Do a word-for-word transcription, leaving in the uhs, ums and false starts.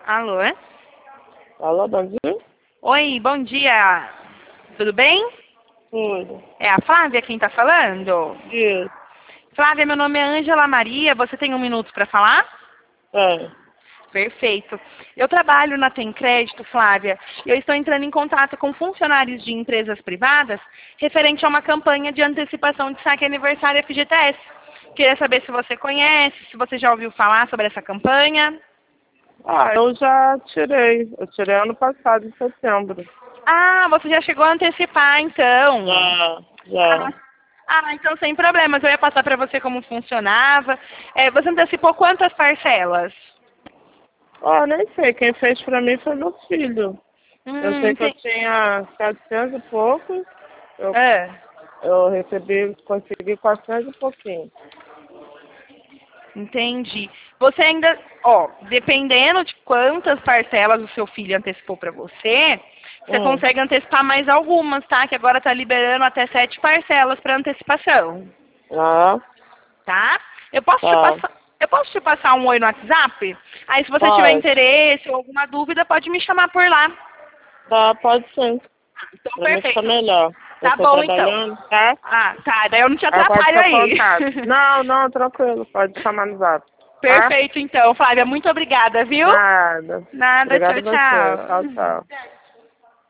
Alô? Alô, bom dia? Oi, bom dia. Tudo bem? Tudo. É a Flávia quem tá falando? Isso. Flávia, meu nome é Ângela Maria. Você tem um minuto para falar? É. Perfeito. Eu trabalho na Tem Crédito, Flávia, e eu estou entrando em contato com funcionários de empresas privadas referente a uma campanha de antecipação de saque aniversário F G T S. Queria saber se você conhece, se você já ouviu falar sobre essa campanha. Ah, eu já tirei. Eu tirei ano passado, em setembro. Ah, você já chegou a antecipar, então. Já, já. Ah, ah, então sem problemas. Eu ia passar para você como funcionava. É, você antecipou quantas parcelas? Ó, nem sei. Quem fez pra mim foi meu filho. Eu Hum, sei que eu ente- tinha setecentos e poucos. Eu, é, eu recebi, consegui quatrocentos e pouquinho. entendi. Você ainda, ó, dependendo de quantas parcelas o seu filho antecipou para você, você Hum. consegue antecipar mais algumas, tá? Que agora tá liberando até sete parcelas para antecipação, Ah, tá? Eu posso te tá. passar, eu posso te passar um oi no WhatsApp? Aí se você tiver Pode. interesse ou alguma dúvida, pode me chamar por lá. Tá, pode sim. Então, Pra mim fica perfeito. melhor. Eu Tá tô bom, então. trabalhando, tá? Ah, tá. Daí eu não te Aguarde atrapalho seu aí. contato. Não, não, tranquilo. Pode chamar no zap. Tá? Perfeito, então. Flávia, muito obrigada, viu? Nada. Nada, Obrigada tchau, a você. Tchau, tchau. tchau.